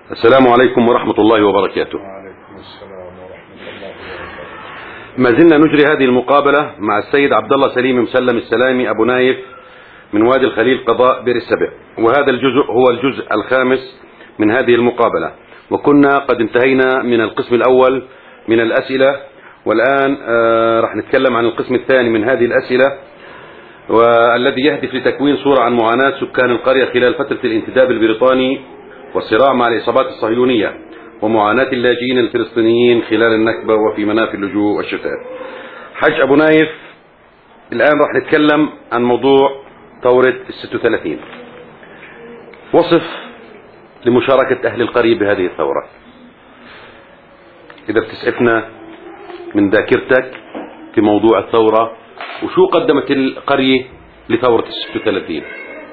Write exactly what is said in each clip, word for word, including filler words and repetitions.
السلام عليكم ورحمة الله وبركاته. وعليكم السلام ورحمة الله وبركاته. ما زلنا نجري هذه المقابلة مع السيد عبد الله سليم مسلم السلامي أبو نايف من وادي الخليل قضاء بئر السبع، وهذا الجزء هو الجزء الخامس من هذه المقابلة، وكنا قد انتهينا من القسم الأول من الأسئلة، والآن آه راح نتكلم عن القسم الثاني من هذه الأسئلة، والذي يهدف لتكوين صورة عن معاناة سكان القرية خلال فترة الانتداب البريطاني والصراع مع العصابات الصهيونية ومعاناة اللاجئين الفلسطينيين خلال النكبة وفي منافي اللجوء والشتات. حج أبو نايف، الآن راح نتكلم عن موضوع ثورة الستة وثلاثين. وصف لمشاركة أهل القرية بهذه الثورة، إذا بتسعفنا من ذاكرتك في موضوع الثورة، وشو قدمت القرية لثورة الستة وثلاثين؟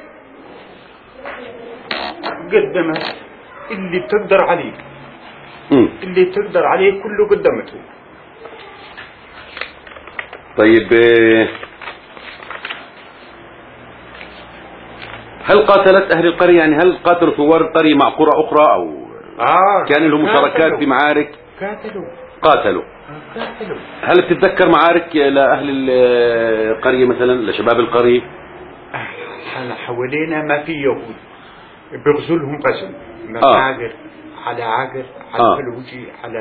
قدمت اللي بتقدر عليه. م. اللي تقدر عليه كله قدمته. طيب، هل قاتلت أهل القرية؟ يعني هل قاتلوا ثوار القرية مع قرى أخرى أو آه كان لهم مشاركات في معارك؟ قاتلوا قاتلوا. قاتلوا. هل بتتذكر معارك لأهل القرية مثلا، لشباب القرية؟ احنا حوالينا ما في يهود، بيغزوا لهم غزو من آه. عاقر على عاقر على آه. فلوجي على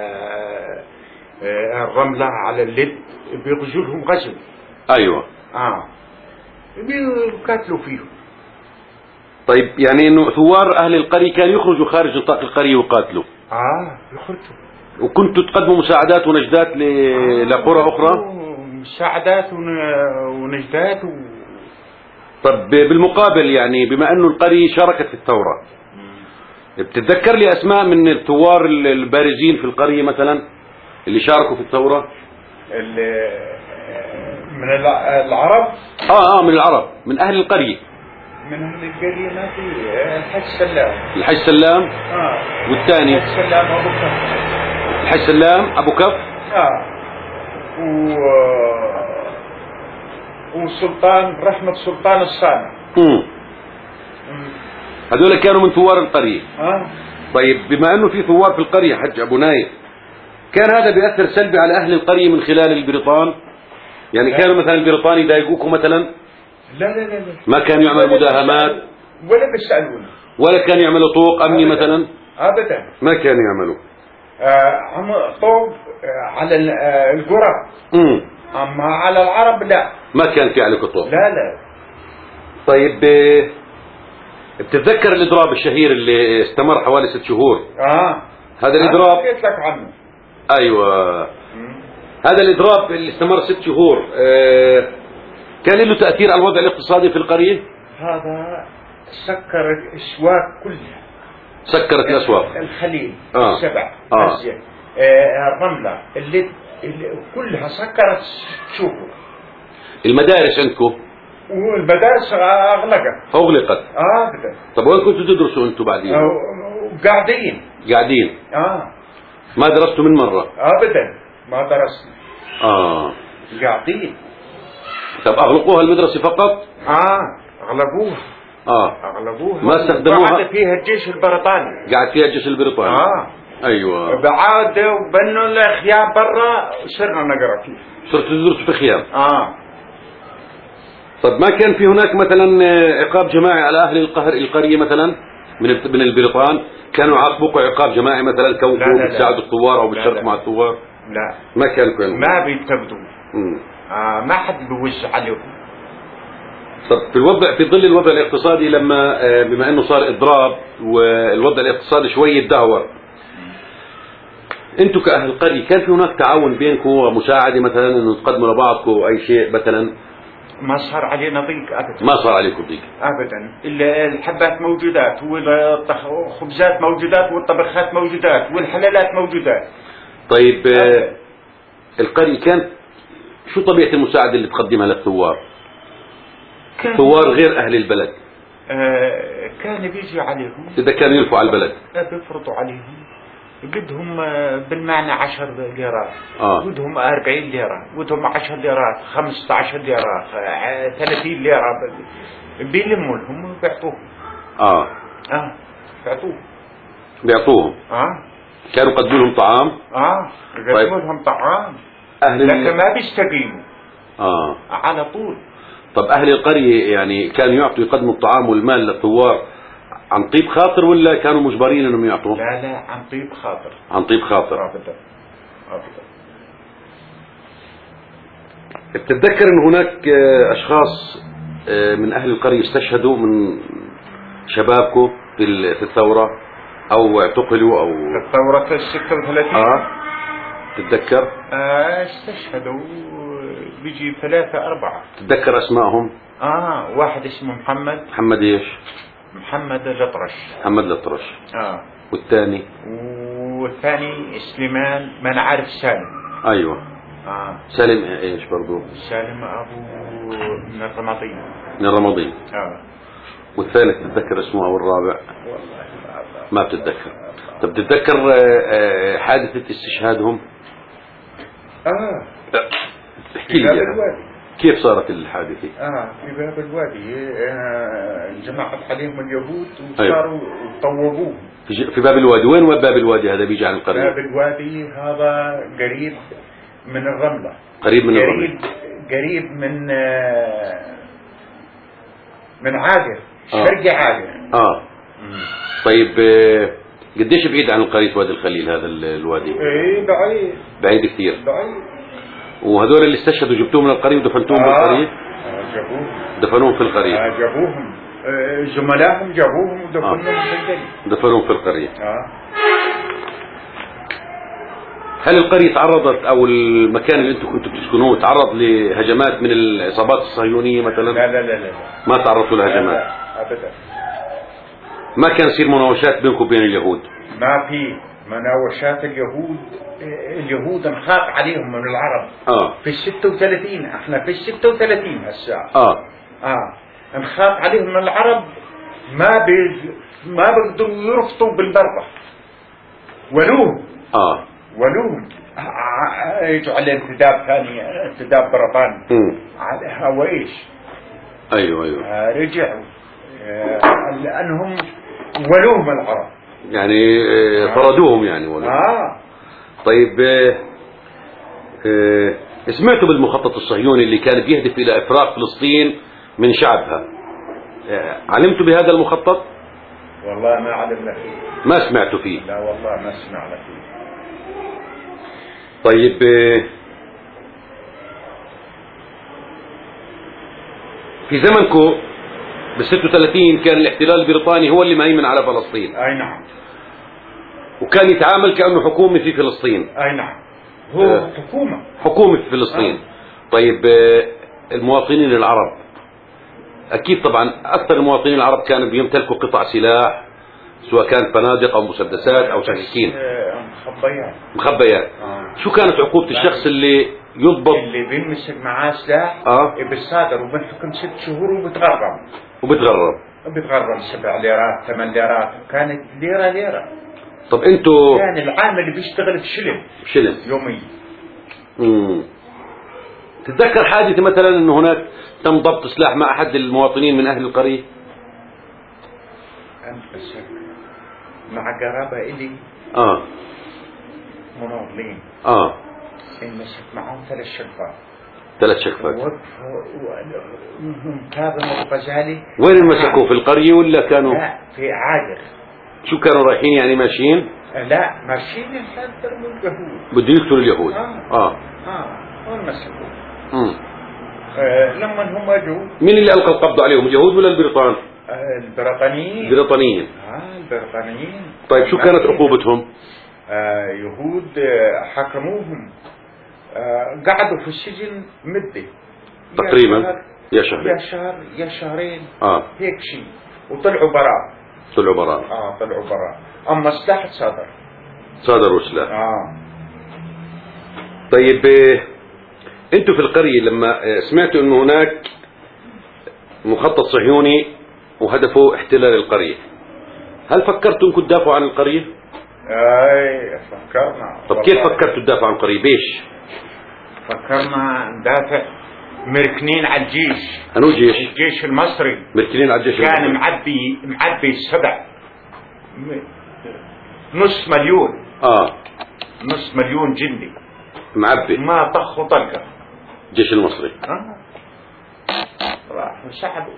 آه الرملة على اللد، بيغزوا لهم غزو. أيوة. اه بيقاتلوا فيهم. طيب، يعني انه ثوار اهل القرية كانوا يخرجوا خارج نطاق القرية ويقاتلوا؟ اه يخرجوا. وكنتوا تقدموا مساعدات ونجدات ل... آه. لقرى اخرى؟ مساعدات ونجدات و... طب بالمقابل، يعني بما انه القرية شاركت في الثورة، بتتذكر لي اسماء من الثوار البارزين في القرية مثلا اللي شاركوا في الثورة؟ من العرب؟ اه اه من العرب، من اهل القرية. من اهل القرية ما في. الحج سلام. الحج سلام. اه. والثاني؟ الحج سلام ابو كف. الحج سلام ابو كف. اه. و وسلطان رحمة سلطان الصانع. امم هذول كانوا من ثوار القرية. اه. طيب، بما انه في ثوار في القرية حج ابو نايف، كان هذا بيأثر سلبي على اهل القرية من خلال البريطان؟ يعني لا. كانوا مثلا البريطاني يضايقوكم مثلا؟ لا لا لا لا. ما كانوا يعملوا مداهمات ولا بيسألونا، ولا كانوا يعملوا طوق امني مثلا؟ ابدا. ما كانوا يعملوا. آه عم طوق آه على القرى. امم اما على العرب لا. ما كان في عليكم طوق؟ لا لا. طيب، بتتذكر الاضراب الشهير اللي استمر حوالي ست شهور؟ اه. هذا الاضراب حكيت لك عنه. ايوه. مم. هذا الاضراب اللي استمر ست شهور، آه كان له تأثير على الوضع الاقتصادي في القرية؟ هذا سكر الاسواق كلها. سكرت الاسواق. الخليل. آه. السبع. آه. الزين. آه الرملة اللي كلها سكرت. شوفوا المدارس عندكم؟ والمدارس اغلقت. اغلقت. اه ابدا. طب وين كنتوا تدرسوا انتم بعدين؟ آه قاعدين. قاعدين. اه. ما درستوا من مرة؟ ابدا ما درسنا. اه. قاعدين. طب اغلقوها المدرسة فقط؟ اه اغلقوها. اه. اغلقوها. ما استخدموها؟ قاعد فيها الجيش البريطاني. قاعد فيها الجيش البريطاني. اه. ايوه. بعاد وبنوا الخيام برا وصرنا نقرا فيه. صرت تدرسوا في خيام؟ اه. طب ما كان في هناك مثلا عقاب جماعي على اهل القهر القرية مثلا من من البريطان؟ كانوا يعاقبوكم عقاب جماعي مثلا كونكم بتساعدوا الثوار او بتشاركوا مع الثوار؟ لا ما كانوا كانوا ما بيتقبضوا. امم آه ما حد بيوزع عليهم. طب في الوضع، في ظل الوضع الاقتصادي، لما بما انه صار اضراب والوضع الاقتصادي شوي يتدهور، انتم كاهل القريه كان في هناك تعاون بينكم ومساعده مثلا انه تقدموا لبعضكم اي شيء مثلا؟ ما صار علينا ضيق ابدا. ما صار عليكم ضيق ابدا، الا الحبات موجودات والخبزات موجودات والطبخات موجودات والحلالات موجودات. طيب، القريه كانت شو طبيعه المساعده اللي تقدمها للثوار؟ ثوار غير اهل البلد. آه كان بيجي عليهم اذا كانوا يلفوا على البلد بيفرضوا عليهم قدهم بالمعنى عشر ليرات. آه. قدهم أربعين ليرة، قدهم عشر ليرات، خمسة عشر ليرات، ثلاثين ليرة، بيلموا لهم وبيعطوهم. اه اه بيعطوه. بيعطوهم. اه كانوا يقدموا لهم طعام. اه يقدموا لهم طعام. أهل لكن ال... ما بيستقيموا. اه على طول. طب أهل القرية يعني كانوا يعطوا يقدموا الطعام والمال للثوار عن طيب خاطر ولا كانوا مجبرين انهم يعطوا؟ لا لا عن طيب خاطر. عن طيب خاطر. ابدا ابدا. بتتذكر ان هناك اشخاص من اهل القرية استشهدوا من شبابكم في الثورة او اعتقلوا او في الثورة الستة وثلاثين؟ اه تتذكر؟ آه استشهدوا بيجي ثلاثة أربعة. تتذكر اسمائهم؟ اه واحد اسمه محمد. محمد ايش؟ محمد الأطرش. محمد الأطرش. اه والثاني؟ والثاني سليمان ما انا عارف سالم. ايوه. اه سالم ايش برضو؟ سالم ابو من الرماضين. من الرماضين. اه والثالث تتذكر اسمه او الرابع؟ والله ما بتتذكر. طب تتذكر حادثة استشهادهم؟ اه احكي لي كيف صارت الحادثة؟ اه في باب الوادي آه جماعة عليهم اليهود أيوة. وصاروا طوبوه في, في باب الوادي. وين باب الوادي هذا بيجي عن القرية؟ باب الوادي هذا قريب من الرملة. قريب من قريب الرملة. قريب من آه من عاجر. آه. شرقي عاجر. اه مم. طيب آه قديش بعيد عن قرية وادي الخليل هذا الوادي؟ ايه بعيد. بعيد كثير. بعيد. وهذول اللي استشهدوا جبتوهم من القرية ودفنتوهم آه. بالقرية؟ آه جابوهم. دفنوهم في القرية. آه جابوهم. آه زملائهم جابوهم ودفنوهم آه. في القرية. دفنوهم في القرية. آه. هل القرية تعرضت او المكان اللي انتم كنتوا بتسكنوه تعرض لهجمات من العصابات الصهيونية مثلا؟ لا لا لا لا. ما تعرضتوا لهجمات؟ لا ابدا. ما كان يصير مناوشات بينكم وبين اليهود؟ ما في مناوشات. اليهود اليهود انخاف عليهم من العرب. اه في الستة وثلاثين احنا في الستة وثلاثين هالساعة. اه اه انخاف عليهم من العرب. ما بي ما بيقدروا يرفضوا بالبرة. ولوهم. اه ولوهم يجوا على انتداب ثاني انتداب برطان. امم على هوا ايش. ايوه ايوه آه رجعوا آه لانهم ولوهم العرب يعني آه طردوهم يعني ولا؟ اه طيب آه آه سمعتوا بالمخطط الصهيوني اللي كان بيهدف الى افراغ فلسطين من شعبها؟ آه علمتوا بهذا المخطط؟ والله ما علمنا فيه. ما سمعتوا فيه؟ لا والله ما سمعنا فيه. طيب آه في زمنكم بال ستة وثلاثين كان الاحتلال البريطاني هو اللي مهيمن على فلسطين. اي نعم. وكان يتعامل كأنه حكومة في فلسطين. اي نعم. هو آه. حكومة. حكومة في فلسطين. آه. طيب آه المواطنين العرب اكيد طبعا اكثر المواطنين العرب كانوا بيمتلكوا قطع سلاح سواء كانت فنادق او مسدسات او سكاكين. آه مخبيات. مخبيات. آه. شو كانت عقوبة الشخص اللي يضبط؟ اللي بيمسك معاه سلاح اه بالصادر وبنحكم ست شهور وبتغرم. وبتغرب. بتغرم سبع ليرات ثمان ليرات. كانت ليرة ليرة. طب انتوا كان العامل اللي بيشتغل في شلم. شلم يومي. امم تتذكر حادثة مثلا انه هناك تم ضبط سلاح مع احد المواطنين من اهل القرية؟ انفسك مع قرابة الي اه مناضلين. اه انمسك معهم ثلاث شقفات. ثلاث شقفات. كاظم الغزالي. وين انمسكوا؟ في القرية ولا كانوا؟ لا في عاجر. شو كانوا رايحين يعني ماشيين؟ لا ماشيين يحذروا اليهود. بده يقتلوا اليهود. اه اه, آه. وانمسكوا. امم آه لما هم اجوا. مين اللي القى القبض عليهم؟ اليهود ولا البريطان؟ آه البريطانيين. البريطانيين. اه البريطانيين. طيب شو كانت عقوبتهم؟ آه يهود آه حكموهم. آه قعدوا في السجن مدة تقريبا يا شهر يا شهر يا شهرين. اه هيك شيء. وطلعوا براء. طلعوا براء. اه طلعوا براء. اما السلاح صدر. صدروا سلاح. اه طيب آه، انتوا في القرية لما آه، سمعتوا انه هناك مخطط صهيوني وهدفه احتلال القرية، هل فكرتوا انكم تدافعوا عن القرية؟ اي فكرنا. طب كيف فكرتوا تدافعوا عن القرية؟ بيش؟ فكرنا ندافع. مركنين على الجيش. انو جيش؟ الجيش المصري. مركنين على الجيش كان المصري. معبي معبي السبع نص مليون. اه نص مليون جندي معبي ما طخوا طلقة. الجيش المصري. اه راحوا سحبوا.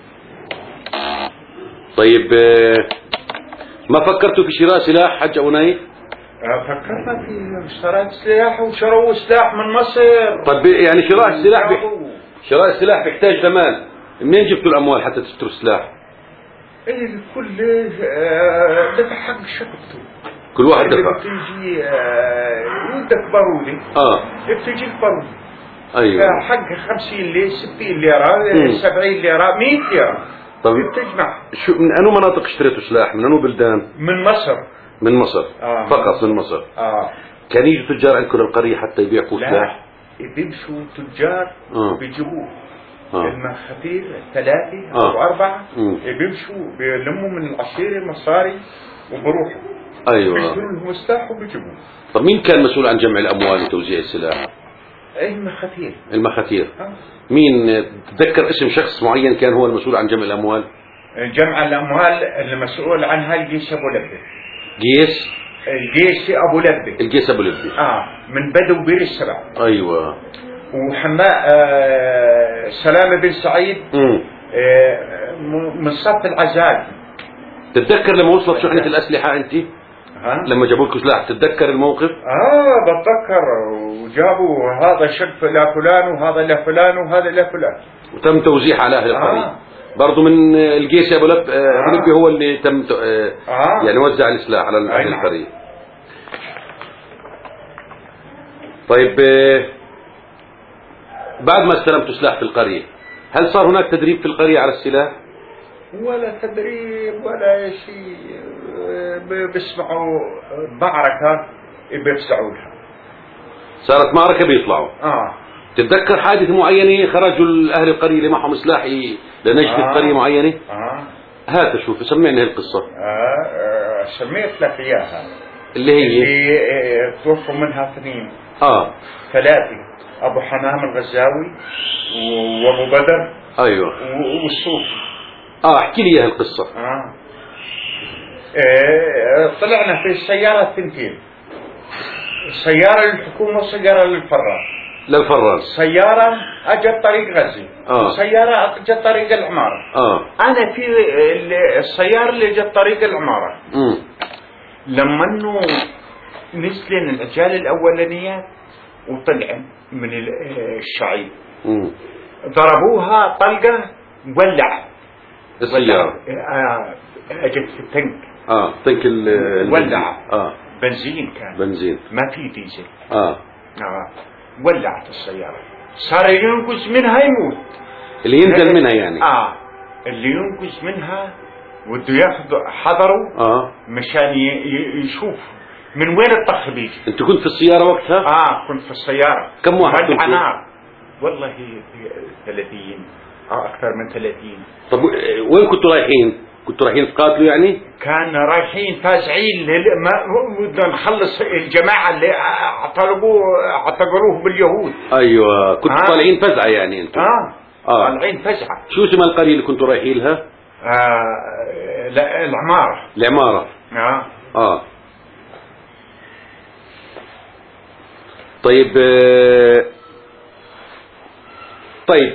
طيب آه، ما فكرتوا في شراء سلاح حج أبو نايف؟ فكرنا في شراء سلاح وشروا سلاح من مصر. طيب يعني شراء السلاح بح... شراء السلاح بيحتاج ثمن، منين جبتوا الأموال حتى تشتروا سلاح؟ ايه الكل آه دفع حق شقته. كل واحد دفع. بتيجي آه ودك بارودي. اه بتيجي البارودي. ايوه. آه حق خمسين ليرة ستين ليرة سبعين ليرة مئة ليرة. طيب بتجمع. شو من أنو مناطق اشتريتوا سلاح؟ من أنو بلدان؟ من مصر. من مصر. آه فقط من مصر. اه كان يجوا تجار عندكم للقرية حتى يبيعوا سلاح؟ لا بيمشوا تجار آه. بيجيبوه. آه. المخاتير ثلاثة آه. أو أربعة مم. بيمشوا بيلموا من العشيرة مصاري وبروحوا. أيوة. بيشتروا لهم سلاح وبيجيبوه. طب مين كان مسؤول عن جمع الأموال وتوزيع السلاح؟ ايه المخاتير. المخاتير. آه. مين تتذكر اسم شخص معين كان هو المسؤول عن جمع الأموال؟ جمع الأموال المسؤول عنها الجيش أبو لبة. جيش الجيش أبو لبة. الجيش أبو لبي. آه من بدو بير السبع. أيوة. وحماء آه سلامة بن سعيد امم آه من صف العزاز. تتذكر لما وصلت شحنة الأسلحة أنت؟ ها؟ لما جابوا لكم سلاح تتذكر الموقف؟ اه بتذكر. وجابوا هذا شق لفلان وهذا لفلان وهذا لفلان. وتم توزيعها على أهل القرية. آه. برضه من الجيش أبو لب آه. أبو لبي هو اللي تم ت... آه. آه. يعني وزع السلاح على أهل نعم. القرية. طيب آه. بعد ما استلمتوا سلاح في القرية هل صار هناك تدريب في القرية على السلاح؟ ولا تدريب ولا شيء. بيسمعوا معركة بيفزعوا لها. صارت معركة بيطلعوا. اه تتذكر حادثة معينة خرجوا أهل القرية اللي معهم سلاح لنجد آه. قرية معينة؟ اه هات شوف سمعنا القصة. آه. آه. سميت لك اياها. اللي هي اللي آه. توفوا منها اثنين. اه ثلاثة. ابو حمام الغزاوي وابو بدر. ايوه. والصوفي. اه احكي لي اياها القصة. آه. آه. طلعنا في السيارة ثنتين. سيارة للحكومة وسيارة للفراش. للفراش. سيارة اجت طريق غزي. آه. وسيارة اجت طريق العمارة. اه انا في السيارة اللي اجت طريق العمارة. امم لما انه نزلن الرجال الاولانيات وطلعن من الشعيب امم ضربوها طلقة ولعت السيارة. آه. اجت في التنك. اه تنك ال ولع. اه بنزين كان. بنزين. ما في ديزل. اه آه. ولعت السيارة. صار ينقذ منها يموت. اللي ينزل منها يعني. اه اللي ينقذ منها وده ياخذ حضروا اه مشان يشوف من وين الطخ بيجي. انت كنت في السيارة وقتها؟ اه كنت في السيارة. كم واحد ولع كنتوا؟ نار. والله ثلاثين او اكثر من ثلاثين. طب وين كنتوا رايحين؟ كنتوا رايحين تقاتلوا يعني؟ كان رايحين فازعين لل... ما بدنا نخلص الجماعة اللي اعترضوه اعتبروه باليهود. ايوه كنتوا آه. طالعين فزعة يعني انتوا. اه اه طالعين فزعة. شو اسم القرية اللي كنتوا رايحين لها؟ آه لا العمارة. العمارة. اه اه طيب آه. طيب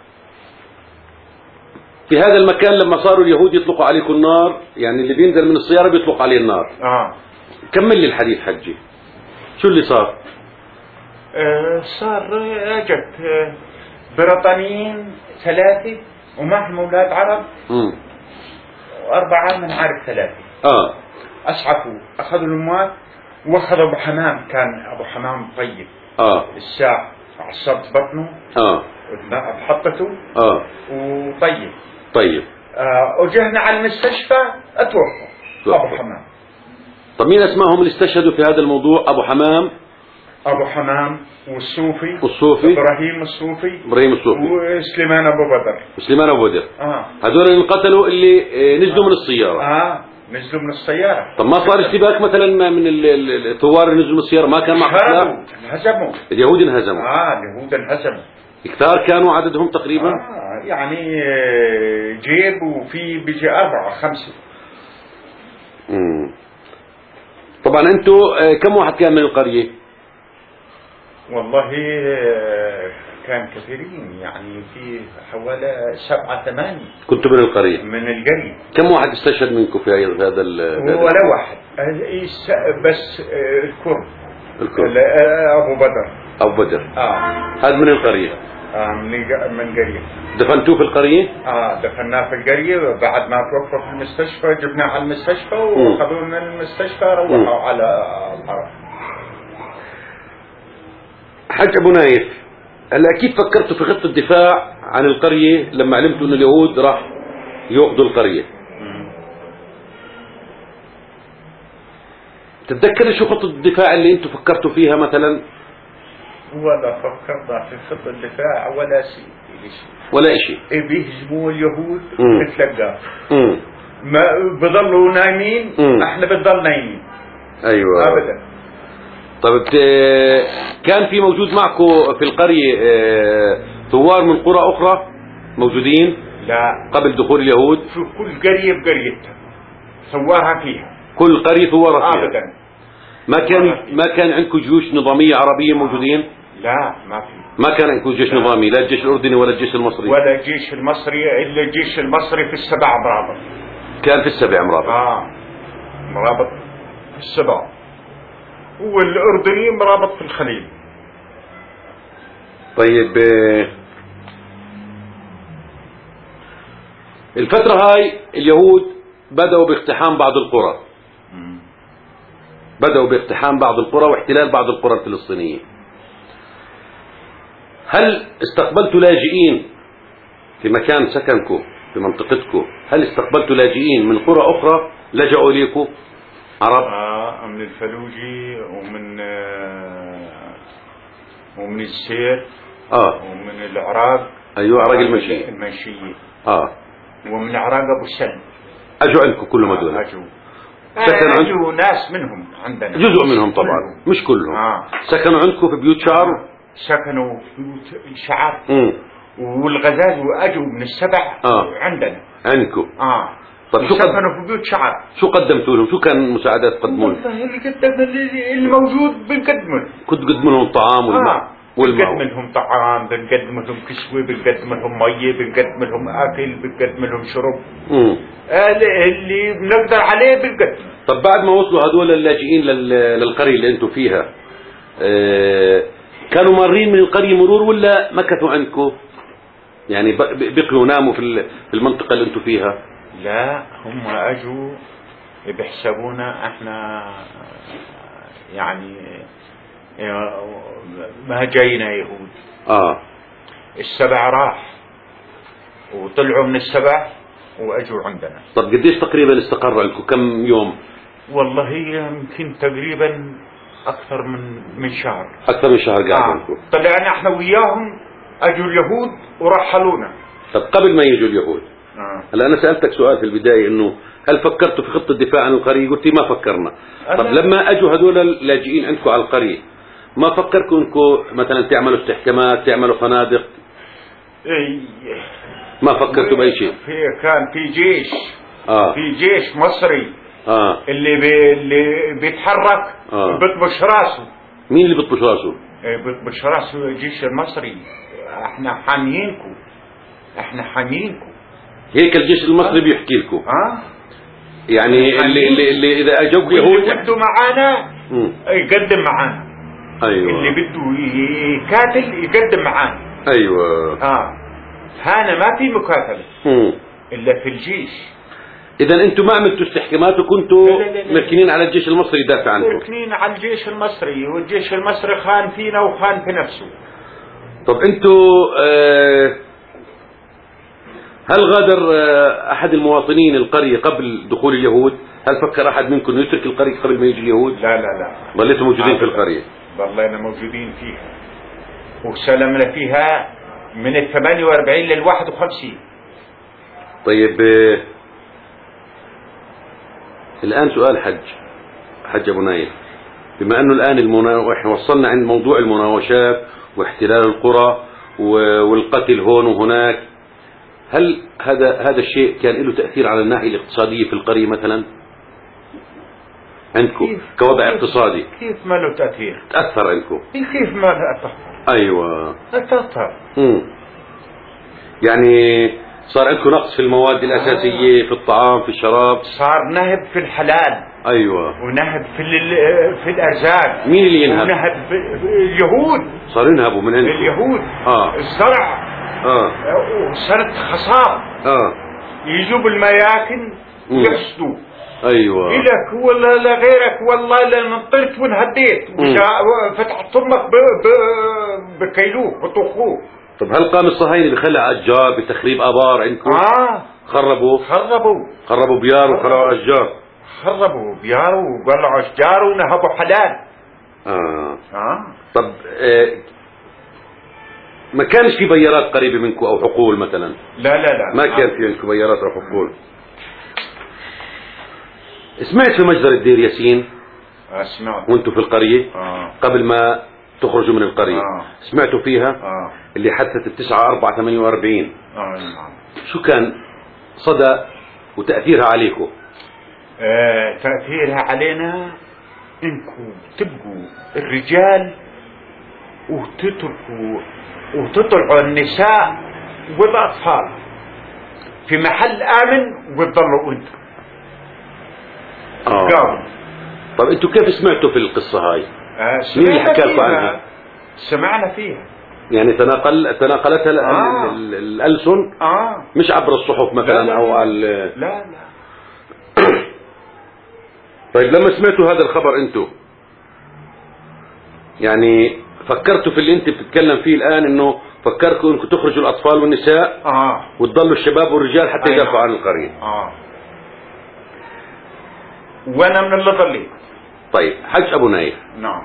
في هذا المكان لما صاروا اليهود يطلقوا عليكم النار يعني اللي بينزل من السيارة بيطلق عليه النار. اه كمل لي الحديث حجي شو اللي صار؟ آه صار اجت آه بريطانيين ثلاثة ومعهم اولاد عرب. امم واربعة من عرب ثلاثة. اه اسعفوا اخذوا الاموال واخذوا ابو حمام. كان ابو حمام طيب. اه الساعة عصبت بطنه. اه بحطته. اه وطيب. طيب آه وجهنا على المستشفى اتوفى ابو حمام. طب مين اسمائهم اللي استشهدوا في هذا الموضوع؟ ابو حمام ابو حمام والصوفي. والصوفي. ابراهيم الصوفي. ابراهيم الصوفي. وسليمان ابو بدر. سليمان ابو بدر. اه هذول اللي انقتلوا اللي آه، نزلوا من السيارة. اه نزلوا من السيارة. طب ما صار اشتباك مثلا من ال- ال- الثوار اللي نزلوا من السيارة ما كان معهم سلاح؟ هربوا انهزموا. اليهود انهزموا. اه اليهود انهزموا. كثار كانوا عددهم تقريبا؟ آه يعني آه، جيب وفي بيجي أربعة خمسة. مم. طب طبعا انتوا كم واحد كان من القرية؟ والله كان كثيرين، يعني في حوالي سبعة ثمانية كنتوا من القرية؟ من القرية. كم واحد استشهد منكم في هذا ال ولا واحد، بس الكرد الكرد أبو بدر. أبو بدر آه هذا من القرية. آه من من قرية. دفنتوه في القرية؟ اه دفناه في القرية، بعد ما توفى في المستشفى جبناه على المستشفى وأخذوه من المستشفى روحوا على الحرم. حاج أبو نايف، هلا أكيد فكرتوا في خطة الدفاع عن القرية لما علمتوا أن اليهود راح يأخذوا القرية. تتذكر شو خطة الدفاع اللي أنتوا فكرتوا فيها مثلا؟ ولا فكرنا في خطة الدفاع ولا شيء ولا شيء. إيه بيهجموا اليهود مم. نتلقى مم. ما بضلوا نايمين. مم. احنا بنضل نايمين. ايوه ابدا. طيب كان في موجود معكم في القرية ثوار من قرى اخرى موجودين؟ لا قبل دخول اليهود؟ في كل قرية بقريتها سواها فيها. كل قرية ثوارها فيها؟ ابدا. ما كان ما كان عندكم جيوش نظامية عربية موجودين؟ لا ما في. ما كان عندكم جيش لا. نظامي، لا الجيش الأردني ولا الجيش المصري؟ ولا الجيش المصري، إلا الجيش المصري في السبع مرابط. كان في السبع مرابط؟ آه مرابط في السبع، والأردني مرابط في الخليل. طيب الفترة هاي اليهود بدأوا باقتحام بعض القرى، بدأوا باقتحام بعض القرى واحتلال بعض القرى الفلسطينية. هل استقبلتوا لاجئين في مكان سكنكم في منطقتكم؟ هل استقبلتوا لاجئين من قرى أخرى لجأوا إليكم عرب؟ آه من الفلوجي ومن آه ومن السير آه ومن العراق. أيوة عراق المنشية المنشية آه ومن عراق أبو السلم. أجوا عندكم كلهم هذول؟ آه أجوا. سكنوا أجوا عند... ناس منهم عندنا، جزء منهم طبعا كلهم. مش كلهم. آه. سكنوا عندكم في بيوت شعر؟ سكنوا في بيوت شعر. م. والغزاز واجوا من السبع آه. عندنا عندكم. اه طيب شو سكنوا في بيوت شعر. شو قدمتوا لهم؟ شو كان مساعدات تقدموا لهم؟ والله اللي قدم الموجود بنقدم لهم. كنت تقدم لهم طعام والماء؟ آه. بنقدم لهم طعام، بنقدم لهم كسوة، بنقدم لهم مية، بنقدم لهم اكل، بنقدم لهم شرب. امم آه اللي بنقدر عليه بنقدم. طب بعد ما وصلوا هذول اللاجئين للقرية اللي انتم فيها آه كانوا مارين من القرية مرور ولا مكثوا عندكم؟ يعني بقوا ناموا في المنطقة اللي انتم فيها؟ لا هم اجوا بيحسبونا احنا يعني ما جاينا يهود. اه السبع راح وطلعوا من السبع واجوا عندنا. طب قديش تقريبا استقر عندكم؟ كم يوم؟ والله يمكن تقريبا اكثر من من شهر. اكثر من شهر قاعد آه. عندكم؟ طلعنا احنا وياهم، اجوا اليهود ورحلونا. طب قبل ما يجوا اليهود آه. هلا انا سالتك سؤال في البدايه انه هل فكرتوا في خطه الدفاع عن القريه؟ قلت لي ما فكرنا. طب لما اجوا هذول اللاجئين عندكم على القريه ما فكركم انكم مثلا تعملوا استحكامات، تعملوا خنادق؟ اي ما فكرتوا باي شيء؟ في كان في جيش آه. في جيش مصري آه. اللي بي اللي بيتحرك آه. بيطبش راسه. مين اللي بيطبش راسه؟ بيطبش راسه الجيش المصري. احنا حاميينكم، احنا حاميينكم. هيك الجيش المصري آه. بيحكي لكم؟ اه يعني اللي, اللي, اللي اذا اجوا يهود بده معانا يقدم معانا. ايوه اللي بده يقاتل يقدم معانا. ايوه اه هنا ما في مقاتله مم. الا في الجيش. اذا انتم ما عملتوا استحكامات وكنتوا مركنين على الجيش المصري يدافع عنكم؟ مركنين على الجيش المصري، والجيش المصري خان فينا وخان في نفسه. طب انتوا آه هل غادر آه احد المواطنين القريه قبل دخول اليهود؟ هل فكر احد منكم يترك القريه قبل ما يجي اليهود؟ لا لا لا ظليتوا موجودين في القريه؟ ظلينا موجودين فيها وسلمنا فيها من ال ثمانية وأربعين لل واحد وخمسين. طيب آه الآن سؤال حج حج أبو نايف، بما أنه الآن المنا... إحنا وصلنا عند موضوع المناوشات واحتلال القرى والقتل هون وهناك، هل هذا هذا الشيء كان له تأثير على الناحية الاقتصادية في القرية مثلا؟ عندكم كوضع اقتصادي؟ كيف ما له تأثير؟ تأثر عندكم؟ كيف ما له تأثر؟ أيوة تأثر. امم يعني صار عندكم نقص في المواد الأساسية، في الطعام، في الشراب، صار نهب في الحلال. أيوة. ونهب في في الأرزاق. مين اللي ينهب؟ ونهب اليهود. صار ينهبوا من عندكم اليهود. اه الزرع. اه وصارت خصاب. اه يجوا بالمياكن ويحصدوا. ايوه. إلك ولا لغيرك، والله لما طلت وانهديت فتحت امك بكيلوه وطخوه. طب هل قام الصهاينة بخلع أشجار، بتخريب آبار عندكم؟ اه خربوا خربوا خربوا بيار وخلعوا أشجار. خربوا بيار وقلعوا أشجار ونهبوا حلال. اه اه طب آه ما كانش في بيارات قريبة منكم أو حقول مثلا؟ لا لا لا ما كان في عندكم بيارات أو حقول. سمعت في مجزرة دير ياسين؟ آه سمعت. وانتم في القرية؟ آه. قبل ما تخرجوا من القرية. آه. سمعتوا فيها؟ آه. اللي حدثت التسعة أربعة ثمانية وأربعين. آه نعم. شو كان صدى وتأثيرها عليكم؟ آه تأثيرها علينا انكم تبقوا الرجال وتتركوا وتطلعوا النساء والأطفال في محل آمن وتضلوا انتم. آه. قاوم. طب انتوا كيف سمعتوا في القصة هاي؟ آه مين اللي حكى لكم عنها؟ سمعنا فيها. يعني تناقل تناقلتها آه. الألسن؟ آه. مش عبر الصحف مثلا؟ لا لا أو على لا لا. طيب لما سمعتوا هذا الخبر انتوا يعني فكرتوا في اللي انت بتتكلم فيه الآن، انه فكرتوا انكم تخرجوا الأطفال والنساء آه. وتضلوا الشباب والرجال حتى يدافعوا عن القرية؟ آه. وانا من اللي ضليت. طيب حج أبو نايف، نعم.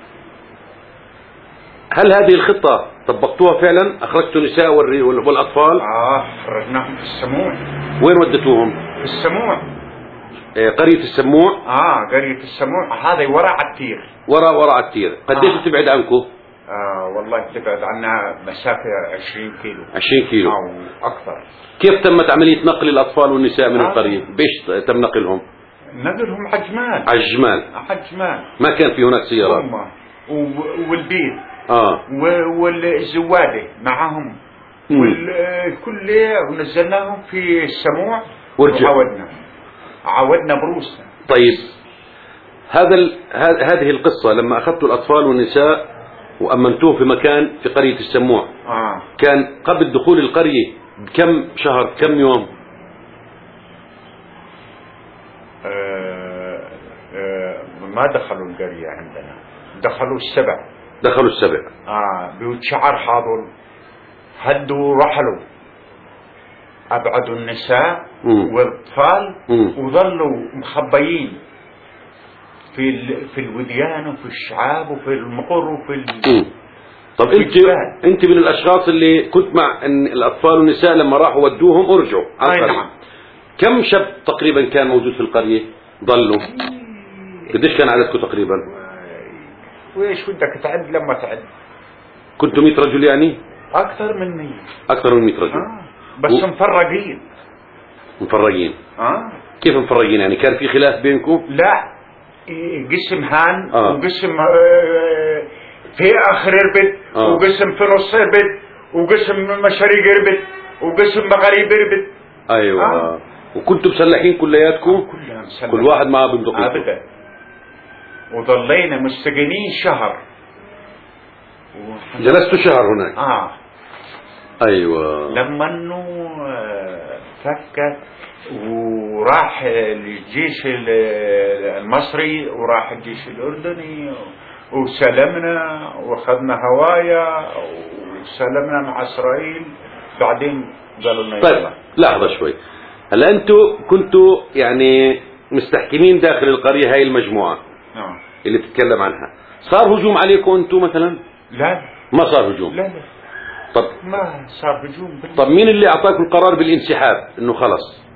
هل هذه الخطة طبقتوها فعلا؟ أخرجتوا النساء والأطفال؟ آه خرجناهم في السموع. وين وديتوهم؟ في السموع. إيه قرية السموع؟ آه قرية السموع هذا وراء عتير. وراء وراء عتير. قديش آه. بتبعد عنكم؟ آه والله تبعد عنا مسافة عشرين كيلو. عشرين كيلو أو أكثر. كيف تمت عملية نقل الأطفال والنساء من آه. القرية؟ بيش تم نقلهم؟ نقلهم عجمان. عجمان. عجمان. ما كان في هناك سيارات؟ هم والبيت. آه. والزوادة معهم. والكل ونزلناهم في السموع ورجع. وعودنا عودنا بروسنا. طيب هذا ال... هذه القصة لما أخذتوا الأطفال والنساء وأمنتوه في مكان في قرية السموع، آه. كان قبل دخول القرية بكم شهر كم يوم؟ آه آه ما دخلوا القرية عندنا، دخلوا السبع. دخلوا السبع. آه بيوت شعر حاضر هدوا رحلوا أبعدوا النساء مم. والأطفال مم. وظلوا مخبيين في في الوديان وفي الشعاب وفي المقر وفي ال... طب انت انت من الاشخاص اللي كنت مع ان الاطفال والنساء لما راحوا ودوهم ارجعوا على أي القرية. نعم. كم شاب تقريبا كان موجود في القرية ضلوا؟ قديش كان عددكم تقريبا؟ وإيش بدك تعد لما تعد؟ كنتوا مئة رجل يعني؟ أكثر من مية. أكثر من مئة رجل. آه. بس و... مفرقين. مفرقين. آه. كيف مفرقين يعني؟ كان في خلاف بينكم؟ لا قسم هان آه. وقسم آه في آخر ربد آه. وقسم في نص ربد وقسم مشارق ربد وقسم مغارب ربد. أيوة. آه. وكنتوا مسلحين كلياتكم؟ آه كلنا مسلحين. كل واحد معه بندقيته. أبدا. وظلينا مستجنين شهر. جلستوا شهر هناك؟ آه. أيوة. لما انه فكت وراح الجيش المصري وراح الجيش الأردني وسلمنا واخذنا هوايا وسلمنا مع إسرائيل. بعدين قالوا لنا طيب يلا. لحظة شوي. هلا أنتوا كنتوا يعني مستحكمين داخل القرية هاي المجموعة نعم. اللي بتتكلم عنها. صار هجوم عليكم أنتوا مثلا؟ لا ما صار هجوم. لا لا. طب ما صار هجوم. طب مين اللي أعطاكم القرار بالانسحاب إنه خلص؟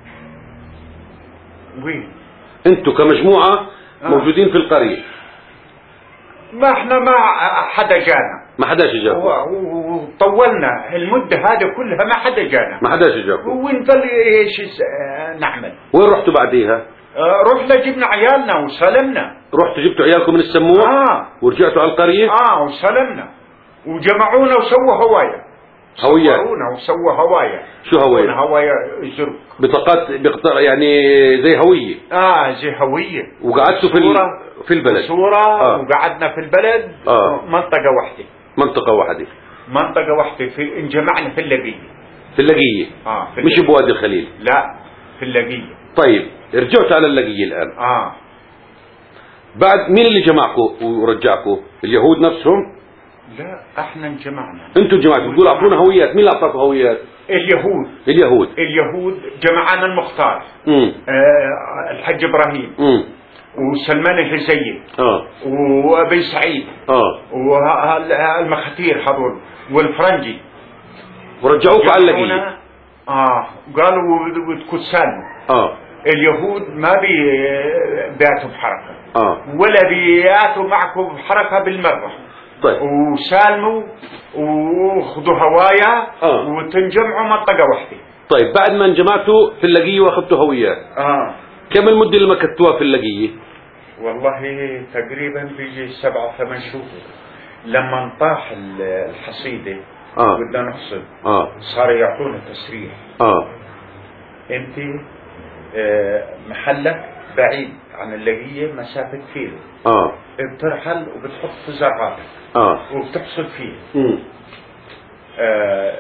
وين؟ أنتوا كمجموعة آه. موجودين في القرية. ما احنا ما حدا جانا. ما حداش جاكم. وطولنا المدة هذه كلها ما حدا جانا. ما حداش جاكم. ونظل ايش نعمل؟ وين رحتوا بعديها؟ آه رحنا جبنا عيالنا وسلمنا. رحتوا جبتوا عيالكم من السموع؟ اه ورجعتوا على القرية؟ اه وسلمنا وجمعونا وسووا هواية. هويات؟ صورونا وسووا هواية. شو هوية؟ هواية زرق. بطاقات بقطع يعني زي هوية؟ اه زي هوية. وقعدتوا في في البلد؟ صورة. آه. وقعدنا في البلد. آه. منطقة واحدة. منطقة واحدة. منطقة واحدة في انجمعنا في اللقية. في اللقية؟ اه في مش بوادي الخليل؟ لا في اللقية. طيب رجعتوا على اللقية الآن. اه بعد مين اللي جمعكم ورجعكم؟ اليهود نفسهم؟ لا احنا انجمعنا. انتوا جماعة بتقول اعطونا هويات، مين اللي اعطاكم هويات؟ اليهود. اليهود اليهود جمعنا المختار. امم آه الحج ابراهيم. امم وسلمان الحسين. اه وابي سعيد. اه والمختير هذول والفرنجي. ورجعوكم على اللقية. اه قالوا بدكم تسالموا. اه اليهود ما بي بياتوا بحركه. اه ولا بياتوا معكم بحركه بالمره. طيب وسالموا وخذوا هوايا. آه. وتنجمعوا منطقه واحده. طيب بعد ما انجمعتوا في اللقية واخذتوا هويات. اه كم المدة اللي مكثتوها في اللقية؟ والله تقريبا بيجي سبعة ثمان شهور. لما انطاح الحصيدة اه بدنا نحصد. اه صار يعطونا تسريح. اه انت آه محلك بعيد عن اللقية مسافة كيلو. اه بترحل وبتحط في زرعاتك. اه وبتحصد فيه. امم آه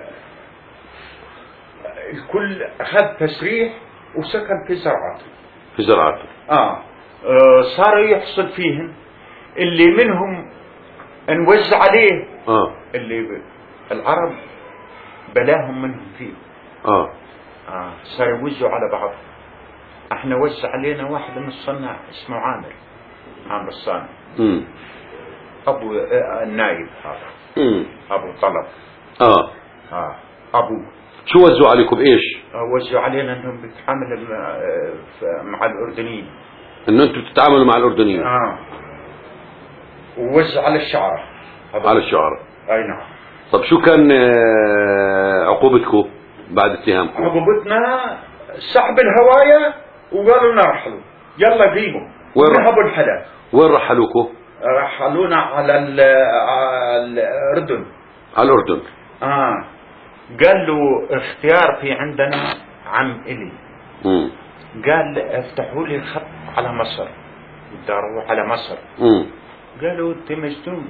الكل اخذ تسريح وسكن في زرعاته. في زرعاته. آه. اه صار يحصد فيهم. اللي منهم نوزع عليه. اه اللي ب... العرب بلاهم منهم فيه. اه اه صار يوزعوا على بعض. احنا وزع علينا واحد من الصناع اسمه عامر. عامر الصانع. امم ابو آه النايب هذا. امم ابو طلب. اه اه ابوه. شو وزعوا عليكم بايش؟ آه وزعوا علينا انهم بيتعاملوا مع الاردنيين. انه انتم بتتعاملوا مع الاردنيين. اه ووزع على الشعراء. على الشعراء. اي نعم. طب شو كان عقوبتكم بعد اتهامكم؟ عقوبتنا سحب الهواية وقالوا لنا رحلوا يلا قيموا. وين ذهبوا الحلال. وين رحلوكم؟ رحلونا على الأردن. على الأردن. اه قال له اختيار في عندنا عم إلي. مم. قال افتحوا لي خط على مصر. بدي اروح على مصر. مم. قالوا انت مجنون.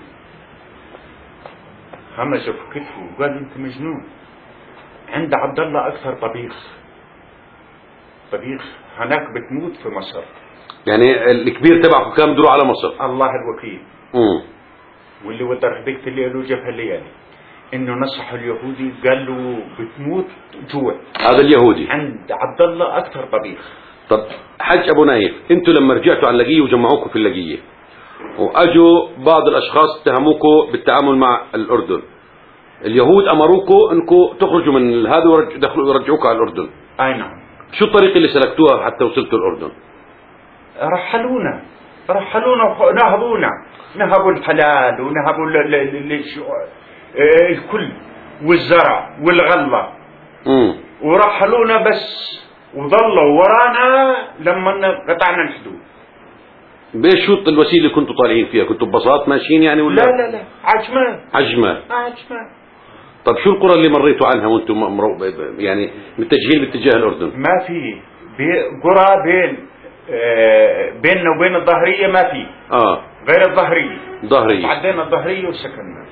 همزوا في كتفه وقالوا انت مجنون. عند عبد الله اكثر طبيخ. طبيخ هناك بتموت في مصر. يعني الكبير تبعكم كان بدروا على مصر. الله الوكيل. امم واللي ودر هذيك الليل وجبها الليالي انه نصح اليهودي قال له بتموت جوع. هذا اليهودي عند عبد الله اكثر طبيخ. طب حج ابو نايف، انتوا لما رجعتوا على اللقيه وجمعوكم في اللقيه واجوا بعض الاشخاص اتهموكم بالتعامل مع الاردن، اليهود امروكم انكم تخرجوا من هذا ويرجعوكم على الاردن. اي نعم. شو الطريقه اللي سلكتوها حتى وصلتوا الاردن؟ رحلونا رحلونا ونهبونا. نهبوا الحلال ونهبوا ال ال ال الكل والزرع والغله. امم ورحلونا بس وظلوا ورانا لما قطعنا الحدود. بايش شو الوسيله اللي كنتوا طالعين فيها؟ كنتوا ببساط ماشيين يعني ولا؟ لا لا لا عجمان. عجمان. عجمان. طب شو القرى اللي مريتوا عنها وانتم مرو... يعني متجهين باتجاه الاردن؟ ما في بي... قرى بين آه بيننا وبين الظهريه ما في. اه غير الظهريه. ظهريه. عدينا الظهريه وسكننا.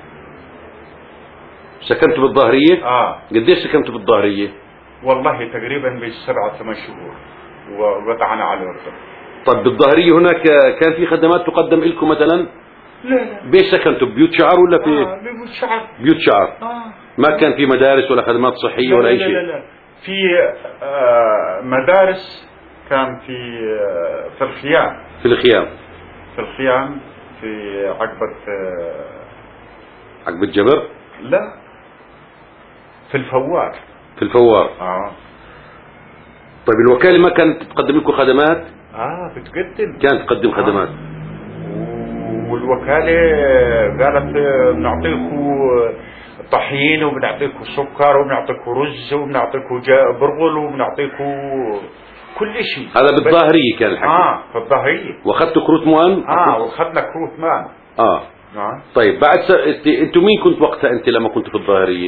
سكنتوا بالظهريه؟ اه. قديش سكنتوا بالظهريه؟ والله تقريبا بسبعة ثمان شهور وقطعنا على الأردن. طب بالظهرية هناك كان في خدمات تقدم لكم مثلا؟ لا لا. بيش سكنتوا بيوت شعر ولا في؟ آه بيوت شعر. بيوت شعر. آه. ما كان في مدارس ولا خدمات صحية لا ولا أي لا شيء؟ لا لا. في آه مدارس كان في آه في الخيام. في الخيام. في الخيام في عقبة آه عقبة جبر؟ لا في الفوار. في الفوار. اه. طيب الوكالة ما كانت تقدم لكم خدمات؟ اه بتقدم. كانت تقدم خدمات. آه. والوكالة قالت بنعطيكم طحين وبنعطيكم سكر وبنعطيكم رز وبنعطيكم برغل وبنعطيكم كل شيء. هذا بالظاهرية كان الحكي. اه في الظاهرية. واخذت كروت مؤن؟ اه واخذنا كروت مؤن. اه نعم. طيب بعد س... انتوا مين كنت وقتها انت لما كنت في الظاهرية؟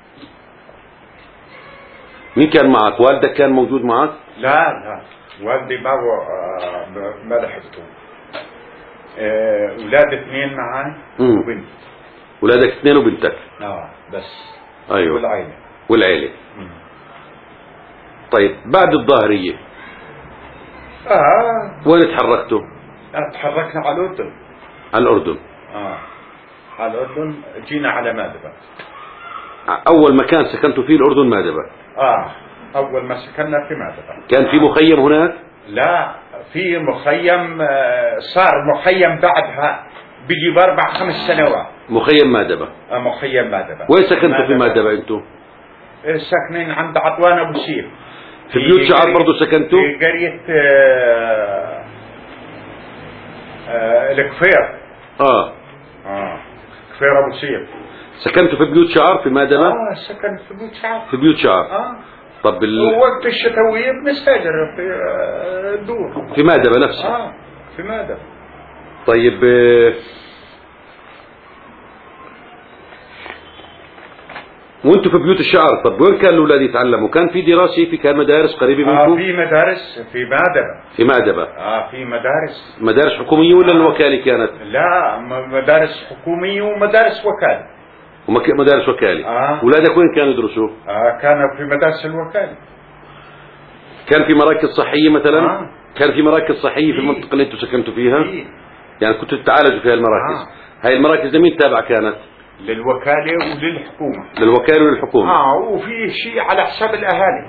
مين كان معك؟ والدك كان موجود معك؟ لا لا والدي ما هو آه ما لحقته. آه اولاد اثنين معي وبنت. اولادك اثنين وبنتك؟ اه بس. ايوه. والعائلة. والعيلة. مم. طيب بعد الظاهرية اه وين تحركتوا؟ تحركنا على الأردن. على الأردن. اه على الأردن جينا على مادبة. أول مكان سكنتوا فيه الأردن مادبة؟ اه أول ما سكننا في مادبة. كان في مخيم هناك؟ لا في مخيم آه صار مخيم بعدها بيجي بأربع خمس سنوات. مخيم مادبة. آه مخيم مادبة. وين سكنتوا في مادبة أنتوا؟ ساكنين عند عطوان أبو سيف. في بيوت شعر برضو سكنتوا؟ في قرية آه آه الكفير. اه اه كفير ابو سيف. سكنتوا في بيوت شعر في مادبة؟ اه سكنت في بيوت شعر. في بيوت شعر. اه طب ال... ووقت الشتوية بنستاجر في آه الدور. في مادبة نفسها؟ اه في مادبة. طيب آه وانتوا في بيوت الشعر، طب وين كان الاولاد يتعلموا؟ كان في دراسة؟ في كان مدارس قريبة منكم؟ اه في مدارس في مادبة. في مادبة. اه في مدارس. مدارس حكومية ولا آه. الوكالة كانت؟ لا مدارس حكومية ومدارس وكالة. ومدارس وكالة. آه. اولادك وين كانوا يدرسوا؟ آه كانوا في مدارس الوكالة. كان في مراكز صحية مثلا؟ آه. كان في مراكز صحية في المنطقة اللي انتم سكنتوا فيها؟ إيه؟ يعني كنتوا تتعالجوا في هالمراكز. آه. هاي المراكز لمين تابعة كانت؟ للوكالة وللحكومة. للوكالة وللحكومة. اه وفي شيء على حساب الأهالي.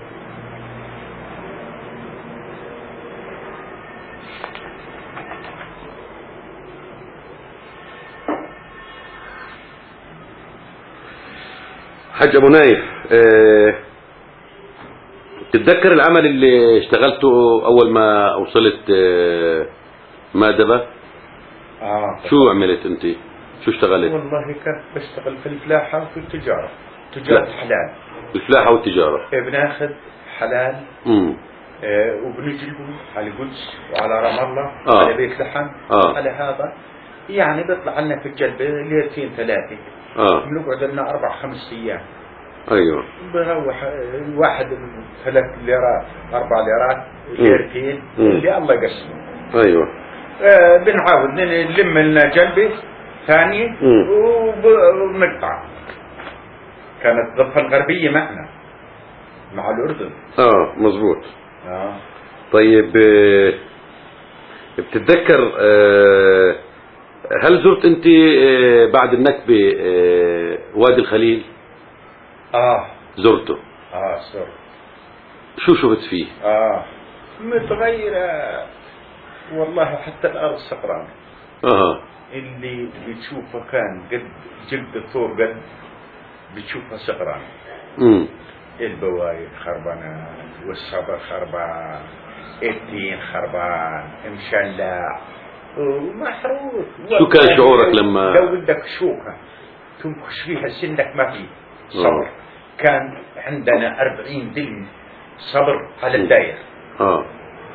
حج أبو نايف، اه تتذكر العمل اللي اشتغلته أول ما وصلت اه مادبة؟ اه شو عملت أنت؟ شو اشتغلت؟ والله كنت بشتغل في الفلاحة وفي التجارة. تجارة حلال. الفلاحة والتجارة. بناخذ حلال. امم آه وبنجلبه على القدس وعلى رام الله. آه. على بيت لحم. آه. على هذا يعني بيطلع لنا في الجلبة ليلتين ثلاثة. اه بنقعد لنا أربع خمس أيام. ايوه. بروح الواحد ثلاث ليرات أربع ليرات ليرتين اللي الله يقسمه. ايوه. آه بنعاود نلم لنا جلبة ثانية وبنقطع. كانت الضفة الغربية معنا مع الأردن. اه مزبوط. آه. طيب آه بتتذكر آه هل زرت انت آه بعد النكبة آه وادي الخليل؟ اه زرته. اه زرت. شو شفت فيه؟ اه متغيرة والله حتى الأرض صقرانة. اه اللي بتشوفه كان قد جلد الثور قد بتشوفها صقرانة. امم البوايد خربانة والصبر خربان، الدين خربان مشلع ومحروق. شو كان شعورك لما لو بدك شوكة تنكش فيها سنك ما في صبر. كان عندنا أربعين دلم صبر على الداير. اه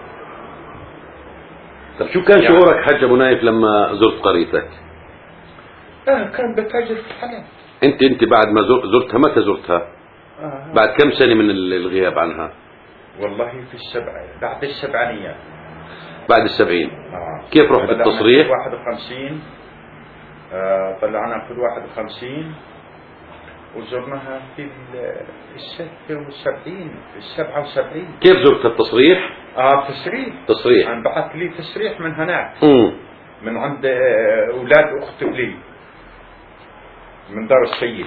طب شو كان يعني شعورك حج أبو نايف لما زرت قريتك؟ اه كان بتاجر في حلب. انت انت بعد ما زرتها متى زرتها؟ آه. بعد كم سنة من الغياب عنها؟ والله في السبع بعد السبعينيات. بعد السبعين. آه. كيف رحت التصريح؟ في واحد وخمسين. آه طلعنا في الواحد وخمسين وزرناها في الستة والسبعين في السبعة وسبعين. كيف زرت التصريح؟ اه تسريح. تصريح. عم بعث لي تسريح من هناك. امم من عند اولاد اخت لي من دار السيد.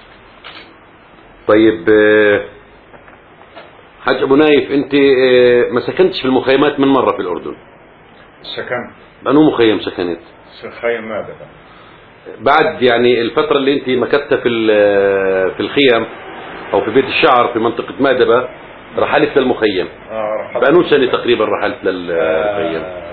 طيب حج ابو نايف انت ما سكنتش في المخيمات من مرة في الاردن؟ سكنت. بأنو مخيم سكنت؟ مخيم ماذا بعد يعني الفترة اللي انت مكثتها في في الخيم او في بيت الشعر في منطقة مادبة رحلت للمخيم. اه رحلت. بأنو سنة تقريبا رحلت للمخيم؟ آه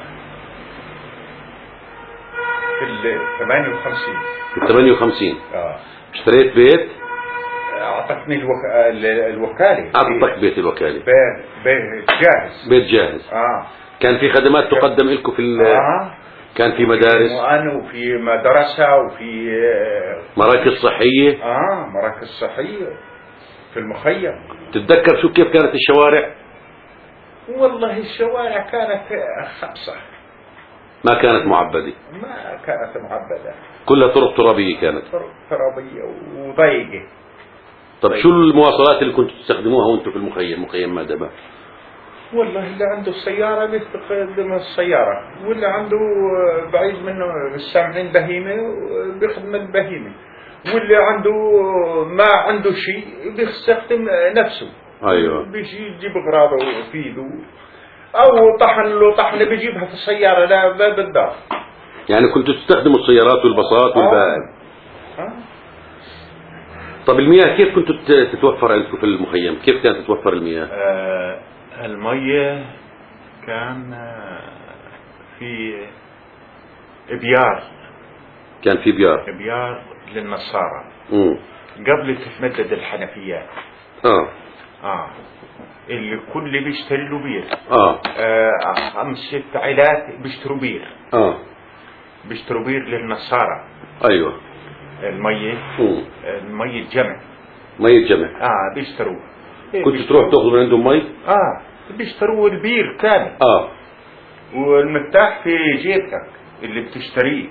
في ال ثمانية وخمسين. في ثمانية وخمسين. اه اشتريت بيت؟ أعطتني الوك... الوكالة. أعطتك بيت الوكالة. بيت بيت جاهز. بيت جاهز. آه. كان في خدمات تقدم لكم في ال... آه. كان في مدارس. وأنا وفي مدرسة وفي مراكز صحية. آه مراكز صحية في المخيم. تتذكر شو كيف كانت الشوارع؟ والله الشوارع كانت خبصة. ما كانت معبدة. ما كانت معبدة. كلها طرق ترابية كانت. طرق ترابية وضيقة. طب شو المواصلات اللي كنتوا تستخدموها وانتم في المخيم مخيم مادبة؟ والله اللي عنده سيارة بيستخدم السيارة، واللي عنده بعيد منه السامعين بهيمة بيخدم البهيمة، واللي عنده ما عنده شيء بيستخدم نفسه. ايوه. بيجي يجيب اغراضه وفيده، او طحن له طحنه بيجيبها في السيارة لا باب الدار. يعني كنتوا تستخدموا السيارات والباصات والبائن. آه. آه. طب المياه كيف كنتوا تتوفر عندكم في المخيم؟ كيف كانت تتوفر المياه؟ آه المية كان في ابيار. كان في بيار. ابيار للنصارى. امم قبل تتمدد الحنفيات. اه اه اللي كل بيشتري له بير. اه, آه خمس ست عائلات بيشتروا بير. اه بيشتروا بير للنصارى. ايوه. المية. مم. المية الجمع. مية جمع. اه بيشتروا. كنت تروح تاخذ من عندهم مي؟ اه بيشتروا البير كامل. اه والمفتاح في جيبك اللي بتشتريه.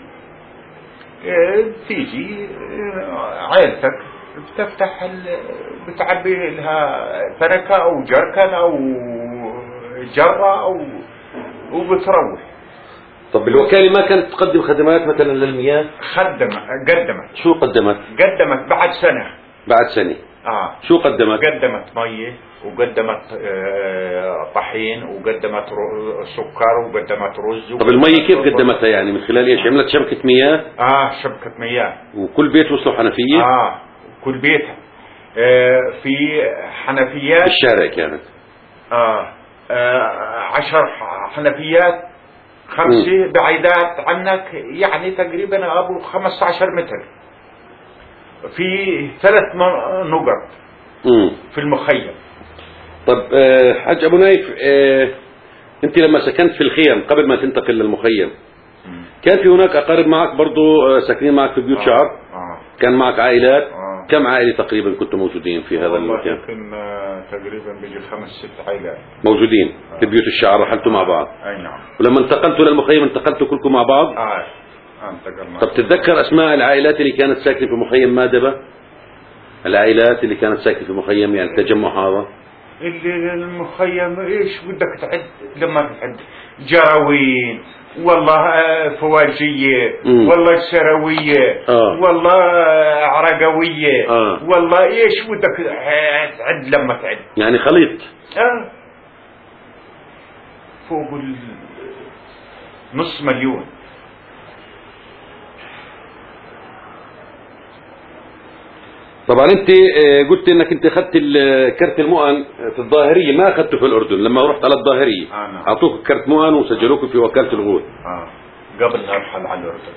بتيجي عائلتك بتفتح ال... بتعبي لها فركة او جركن او جرة او وبتروح. طب الوكالة ما كانت تقدم خدمات مثلا للمياه؟ خدمت قدمت. شو قدمت؟ قدمت بعد سنة. بعد سنة. اه شو قدمت؟ قدمت مية وقدمت آه طحين وقدمت سكر وقدمت رز. طب المية كيف قدمتها يعني من خلال ايش؟ عملت شبكة مياه؟ اه شبكة مياه. وكل بيت وصله حنفية؟ اه كل بيت آه في حنفيات. في الشارع كانت؟ آه, آه عشر حنفيات خمسة م. بعيدات عنك يعني تقريبا ابو خمسة عشر متر. في ثلاث نقط م. في المخيم. طب آه حاج ابو نايف، آه انت لما سكنت في الخيم قبل ما تنتقل للمخيم م. كان في هناك اقارب معك برضو آه ساكنين معك في بيوت آه. شعب؟ آه. كان معك عائلات؟ آه. كم عائلة تقريبا كنتوا موجودين في هذا المكان؟ كنا تقريبا بيجي خمس ست عائلات موجودين آه. في بيوت الشعب. رحلتوا آه. مع بعض؟ اي نعم. ولما انتقلتوا للمخيم انتقلتوا كلكم مع بعض؟ اه انتقلنا. طب تتذكر اسماء العائلات اللي كانت ساكنة في مخيم مادبة؟ العائلات اللي كانت ساكنة في مخيم يعني التجمع هذا؟ اللي المخيم ايش بدك تعد لما تعد؟ جراوين والله فواجية مم. والله سروية آه. والله عرقوية آه. والله ايش بدك تعد لما تعد؟ يعني خليط. اه فوق نص مليون. طبعا انت قلت انك انت اخذت كرت المؤن في الظاهريه، ما اخذته في الاردن. لما رحت على الظاهريه آه اعطوك كرت مؤن وسجلوك في وكاله الغوث. اه قبل لا ارحل على الاردن.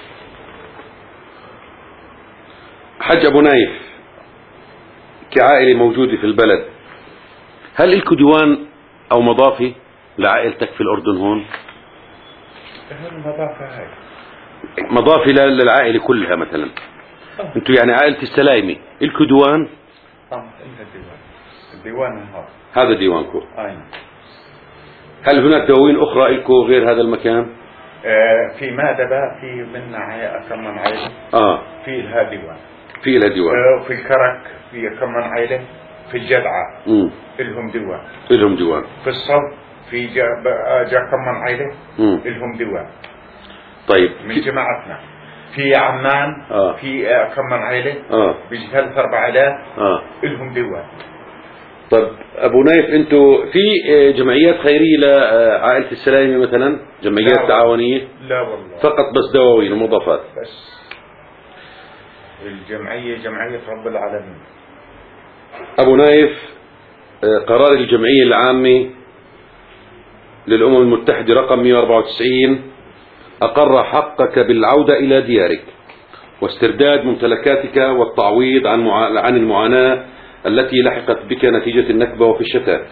حج ابو نايف، كعائله موجوده في البلد، هل لكم ديوان او مضافي لعائلتك في الاردن هون؟ المضافه هاي مضافي للعائله كلها مثلا؟ انتوا يعني عائلة السلايمي لكم ديوان؟ اه لنا ديوان. الديوان هذا هذا ديوانكم. اي. هل هناك دواوين اخرى لكم غير هذا المكان؟ آه في مادبة في منا كم من عائلة. اه في لها ديوان. في لها ديوان. آه في الكرك في كم من عائلة. في الجدعة امم لهم ديوان. لهم ديوان. في الصوت في جا, جا كم من عائلة لهم ديوان. طيب من جماعتنا. في عمان آه. في آه كم من عائلة اه بيجي ثلاث اربع عائلات اه لهم ديوان. طيب ابو نايف، انتوا في جمعيات خيريه لعائله السلايمي مثلا؟ جمعيات لا تعاونيه؟ لا والله فقط بس دواوين ومضافات بس. الجمعيه جمعيه رب العالمين. ابو نايف، قرار الجمعيه العامه للامم المتحده رقم مئة وأربعة وتسعين اقر حقك بالعوده الى ديارك واسترداد ممتلكاتك والتعويض عن عن المعاناة التي لحقت بك نتيجة النكبة وفي الشتات.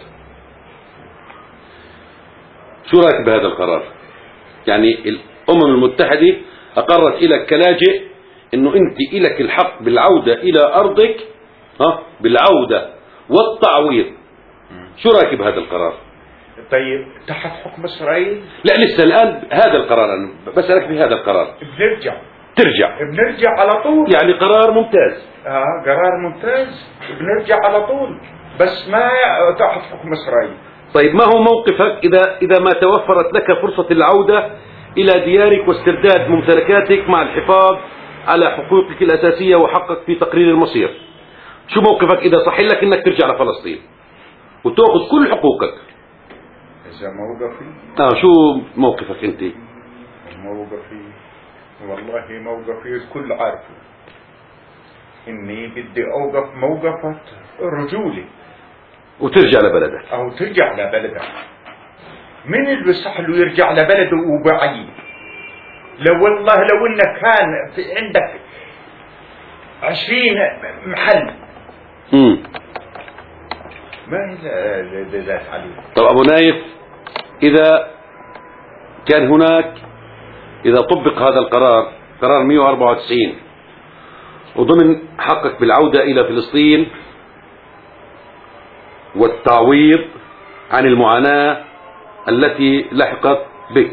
شو رأيك بهذا القرار؟ يعني الأمم المتحدة أقرت لك كلاجئ إنه أنت إلك الحق بالعودة إلى أرضك، ها، بالعودة والتعويض. شو رأيك بهذا القرار؟ طيب تحت حكم إسرائيل؟ لا لسه الآن هذا القرار، أنا بسألك بهذا القرار. بنرجع ترجع بنرجع على طول. يعني قرار ممتاز. اه قرار ممتاز، بنرجع على طول، بس ما تحت حكم إسرائيل. طيب ما هو موقفك إذا إذا ما توفرت لك فرصة العودة إلى ديارك واسترداد ممتلكاتك مع الحفاظ على حقوقك الأساسية وحقك في تقرير المصير؟ شو موقفك إذا صح لك إنك ترجع لفلسطين وتأخذ كل حقوقك؟ إذا موقفي آه شو موقفك أنت؟ موقفي والله موقفي الكل عارفه، إني بدي أوقف موقفة رجولي وترجع لبلدك أو ترجع لبلدك. من اللي بيصح له يرجع لبلده وبعيد؟ لو والله لو إنك كان في عندك عشرين محل امم ما هي ذات عليه. طب أبو نايف، إذا كان هناك إذا طبق هذا القرار، قرار مئة وأربعة وتسعين، وضمن حقك بالعودة إلى فلسطين والتعويض عن المعاناة التي لحقت بك،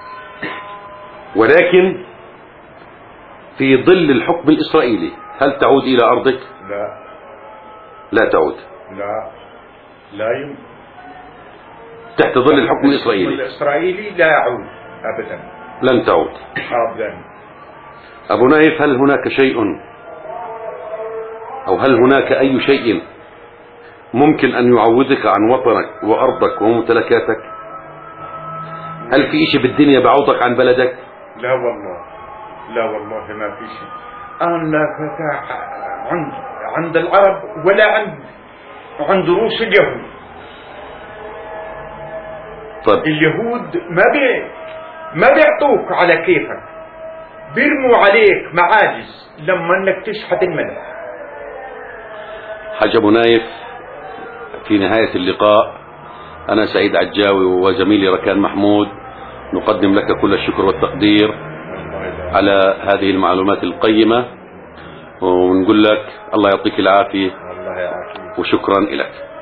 ولكن في ظل الحكم الإسرائيلي، هل تعود إلى أرضك؟ لا لا تعود. لا لا يمكن. تحت ظل الحكم الإسرائيلي الإسرائيلي لا يعود أبدا. لن تعود أبدا. أبو نايف، هل هناك شيء أو هل هناك أي شيء ممكن أن يعوضك عن وطنك وأرضك وممتلكاتك؟ هل في شيء بالدنيا بعوضك عن بلدك؟ لا والله، لا والله ما في شيء. أنا عند عند العرب ولا عند عند روس اليهود. طيب اليهود ما بي ما بيعطوك على كيفك، بيرموا عليك معاجز لما انك تشحت الملك. حاج أبو نايف، في نهاية اللقاء أنا سعيد عجاوي وزميلي ركان محمود نقدم لك كل الشكر والتقدير على هذه المعلومات القيمة، ونقول لك الله يعطيك العافية الله يعافيك وشكرا لك.